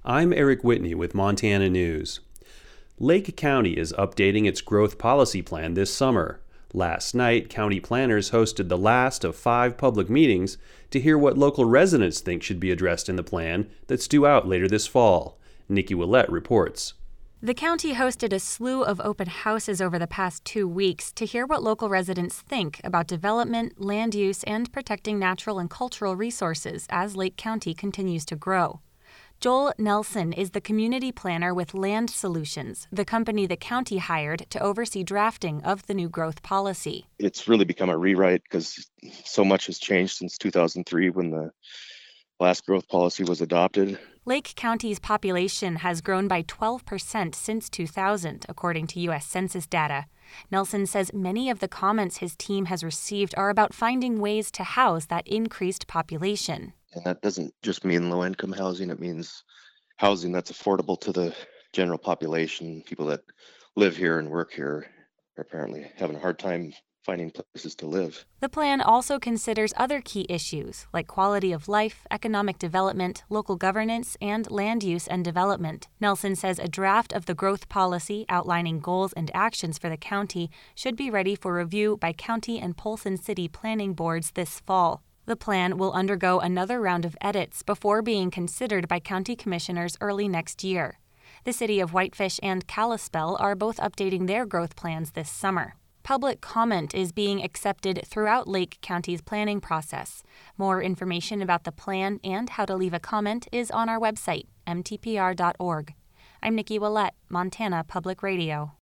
I'm Eric Whitney with Montana News. Lake County is updating its growth policy plan this summer. Last night, county planners hosted the last of 5 public meetings to hear what local residents think should be addressed in the plan that's due out later this fall. Nikki Willett reports. The county hosted a slew of open houses over the past 2 weeks to hear what local residents think about development, land use, and protecting natural and cultural resources as Lake County continues to grow. Joel Nelson is the community planner with Land Solutions, the company the county hired to oversee drafting of the new growth policy. It's really become a rewrite because so much has changed since 2003 when the last growth policy was adopted. Lake County's population has grown by 12% since 2000, according to U.S. Census data. Nelson says many of the comments his team has received are about finding ways to house that increased population. And that doesn't just mean low-income housing. It means housing that's affordable to the general population. People that live here and work here are apparently having a hard time finding places to live. The plan also considers other key issues like quality of life, economic development, local governance, and land use and development. Nelson says a draft of the growth policy outlining goals and actions for the county should be ready for review by county and Polson City planning boards this fall. The plan will undergo another round of edits before being considered by county commissioners early next year. The city of Whitefish and Kalispell are both updating their growth plans this summer. Public comment is being accepted throughout Lake County's planning process. More information about the plan and how to leave a comment is on our website, mtpr.org. I'm Nikki Willett, Montana Public Radio.